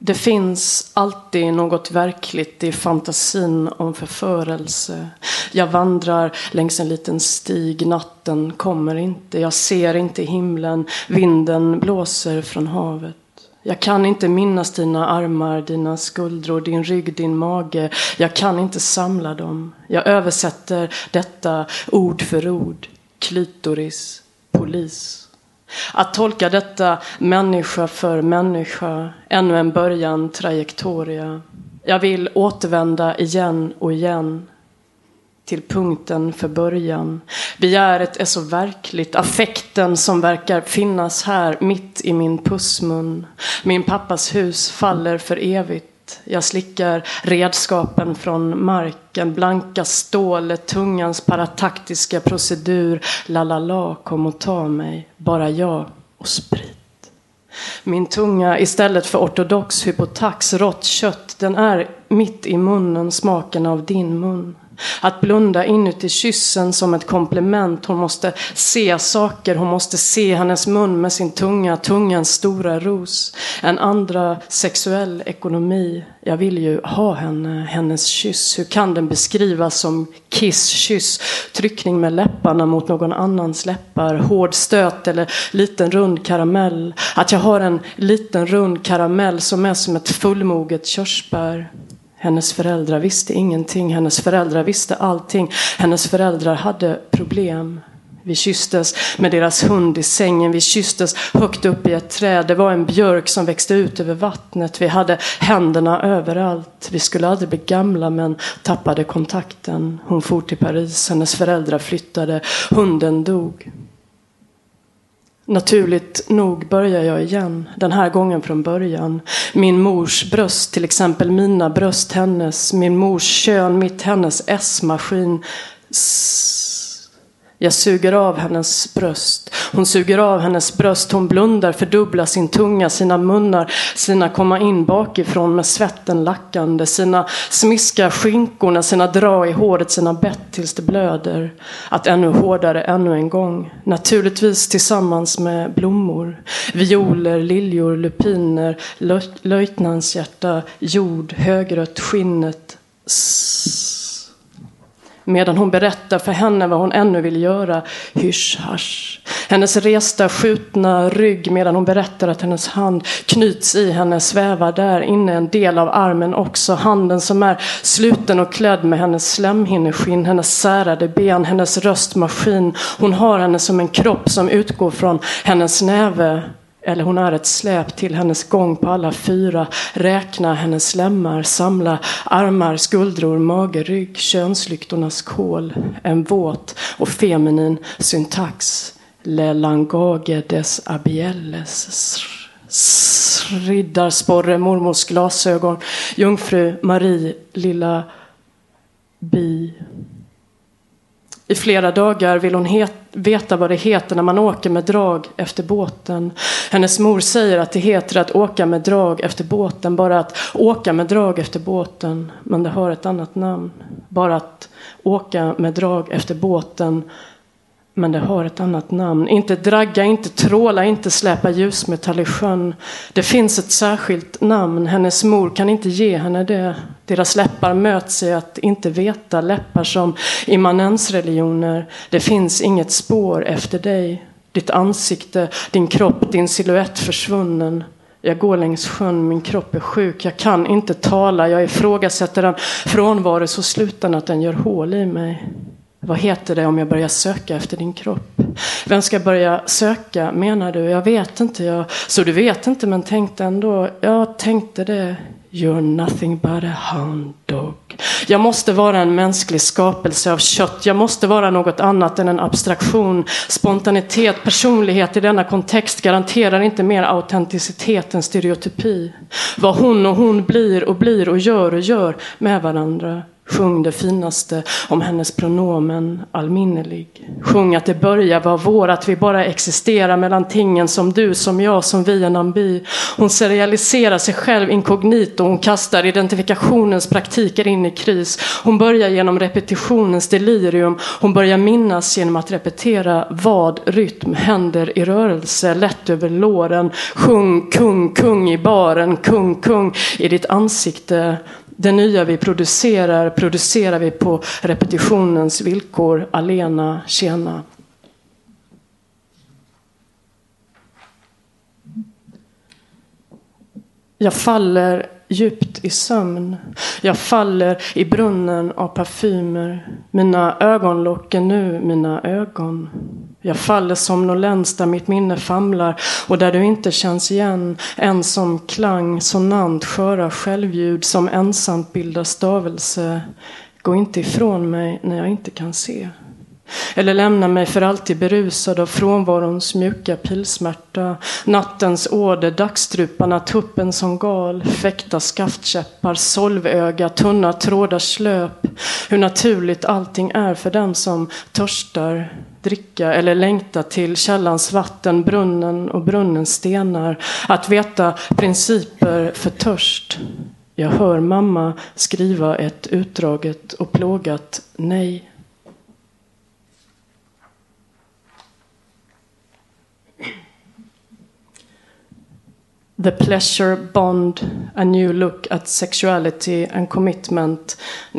Det finns alltid något verkligt i fantasin om förförelse. Jag vandrar längs en liten stig, natten kommer inte. Jag ser inte himlen, vinden blåser från havet. Jag kan inte minnas dina armar, dina skuldror, din rygg, din mage. Jag kan inte samla dem. Jag översätter detta ord för ord. Klitoris, polis. Att tolka detta människa för människa, ännu en början, trajektoria. Jag vill återvända igen och igen till punkten för början. Begäret är så verkligt, affekten som verkar finnas här mitt i min pussmun. Min pappas hus faller för evigt. Jag slickar redskapen från marken, blanka stålet, tungans parataktiska procedur. La, kom och ta mig, bara jag och sprit. Min tunga istället för ortodox hypotax, rått kött, den är mitt i munnen, smaken av din mun. Att blunda inuti kyssen som ett komplement. Hon måste se saker, hon måste se hennes mun med sin tunga, tungans stora ros. En andra sexuell ekonomi. Jag vill ju ha henne, hennes kyss. Hur kan den beskrivas som kiss-kyss? Tryckning med läpparna mot någon annans läppar. Hård stöt eller liten rund karamell. Att jag har en liten rund karamell som är som ett fullmoget körsbär. Hennes föräldrar visste ingenting. Hennes föräldrar visste allting. Hennes föräldrar hade problem. Vi kysstes med deras hund i sängen. Vi kysstes högt upp i ett träd. Det var en björk som växte ut över vattnet. Vi hade händerna överallt. Vi skulle aldrig bli gamla men tappade kontakten. Hon for till Paris. Hennes föräldrar flyttade. Hunden dog. Naturligt nog börjar jag igen, den här gången från början. Min mors bröst, till exempel mina bröst, hennes. Min mors kön, mitt hennes S-maskin. Jag suger av hennes bröst. Hon suger av hennes bröst. Hon blundar, fördubblar sin tunga, sina munnar. Sina komma in bakifrån med svetten lackande. Sina smiska skinkorna, sina dra i håret, sina bett tills det blöder. Att ännu hårdare, ännu en gång. Naturligtvis tillsammans med blommor. Violer, liljor, lupiner, löjtnantshjärta, jord, högrött, skinnet. Medan hon berättar för henne vad hon ännu vill göra. Hysch, hasch. Hennes resta, skjutna rygg medan hon berättar att hennes hand knyts i henne, svävar där inne en del av armen också. Handen som är sluten och klädd med hennes slemhinneskinn, hennes särade ben, hennes röstmaskin. Hon har henne som en kropp som utgår från hennes näve. Eller hon är ett släp till hennes gång på alla fyra. Räkna hennes lemmar, samla armar, skuldror, mage, rygg, könslyktornas kål. En våt och feminin syntax. Le langage des abielles. Riddarsporre, mormors glasögon. Jungfru Marie, lilla bi. I flera dagar vill hon veta vad det heter när man åker med drag efter båten. Hennes mor säger att det heter att åka med drag efter båten. Bara att åka med drag efter båten. Men det har ett annat namn. Bara att åka med drag efter båten. Men det har ett annat namn. Inte dragga, inte tråla, inte släpa ljusmetall i sjön. Det finns ett särskilt namn. Hennes mor kan inte ge henne det. Deras läppar möts i att inte veta. Läppar som immanensreligioner. Det finns inget spår efter dig. Ditt ansikte, din kropp, din silhuett försvunnen. Jag går längs sjön, min kropp är sjuk. Jag kan inte tala, jag ifrågasätter den frånvaro så slutan att den gör hål i mig. Vad heter det om jag börjar söka efter din kropp? Vem ska börja söka, menar du? Jag vet inte. Så du vet inte, men tänkte ändå. Jag tänkte det. You're nothing but a hound dog. Jag måste vara en mänsklig skapelse av kött. Jag måste vara något annat än en abstraktion. Spontanitet, personlighet i denna kontext garanterar inte mer autenticitet än stereotypi. Vad hon och hon blir och gör med varandra. Sjung det finaste om hennes pronomen allminnelig. Sjung att det börjar vara vår, att vi bara existerar mellan tingen som du, som jag, som vi, en ambi. Hon serialiserar sig själv inkognito. Hon kastar identifikationens praktiker in i kris. Hon börjar genom repetitionens delirium. Hon börjar minnas genom att repetera vad rytm händer i rörelse, lätt över låren. Sjung, kung, kung i baren, kung, kung i ditt ansikte. Det nya vi producerar vi på repetitionens villkor, alena, tjena. Jag faller djupt i sömn. Jag faller i brunnen av parfymer. Mina ögonlock är nu mina ögon. Jag faller somnolens där mitt minne famlar och där du inte känns igen. En som klang, sonant, sköra självljud som ensamt bildar stavelse. Gå inte ifrån mig när jag inte kan se. Eller lämna mig för alltid berusad av frånvarons mjuka pilsmärta. Nattens åder, dagstruparna, tuppen som gal. Fäkta skaftkäppar, solvöga, tunna trådars slöp. Hur naturligt allting är för den som törstar. Dricka eller längta till källans vatten, brunnen och brunnens stenar. Att veta principer för törst. Jag hör mamma skriva ett utdraget och plågat nej. The Pleasure Bond, A New Look at Sexuality and Commitment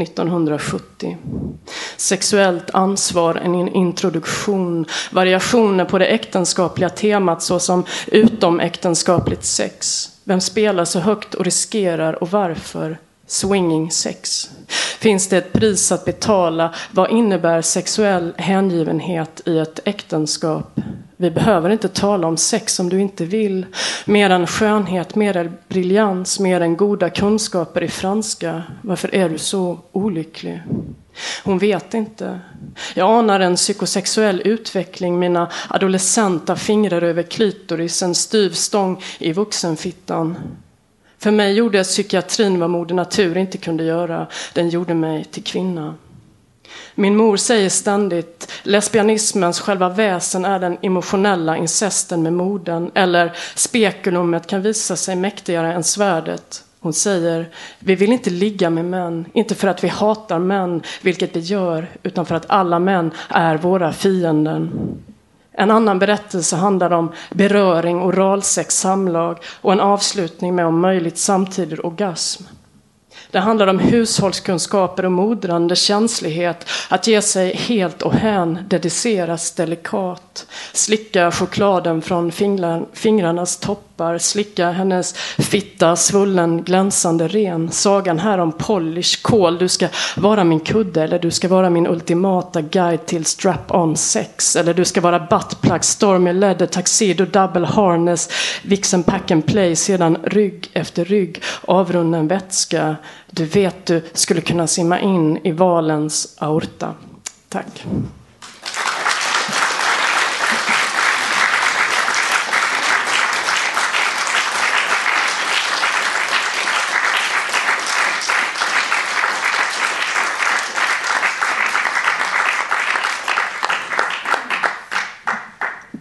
1970. Sexuellt ansvar, en introduktion, variationer på det äktenskapliga temat såsom utomäktenskapligt sex. Vem spelar så högt och riskerar och varför? Swinging sex. Finns det ett pris att betala? Vad innebär sexuell hängivenhet i ett äktenskap? Vi behöver inte tala om sex om du inte vill. Mer än skönhet, mer än briljans, mer än goda kunskaper i franska. Varför är du så olycklig? Hon vet inte. Jag anar en psykosexuell utveckling. Mina adolescenta fingrar över klitoris, en styv stång i vuxenfittan. För mig gjorde psykiatrin vad moder natur inte kunde göra. Den gjorde mig till kvinna. Min mor säger ständigt, lesbianismens själva väsen är den emotionella incesten med modern. Eller spekulumet kan visa sig mäktigare än svärdet. Hon säger, vi vill inte ligga med män. Inte för att vi hatar män, vilket vi gör. Utan för att alla män är våra fienden. En annan berättelse handlar om beröring, oralsex, samlag och en avslutning med om möjligt samtidig orgasm. Det handlar om hushållskunskaper och modrande känslighet, att ge sig helt och hän, dediceras delikat, slicka chokladen från fingrarnas toppar, slicka hennes fitta, svullen, glänsande ren. Sagan här om polish, kol, du ska vara min kudde eller du ska vara min ultimata guide till strap-on sex eller du ska vara buttplug, stormy leather, tuxedo, double harness, vixen, pack and play, sedan rygg efter rygg, avrunnen vätska. Du vet du skulle kunna simma in i valens aorta. Tack.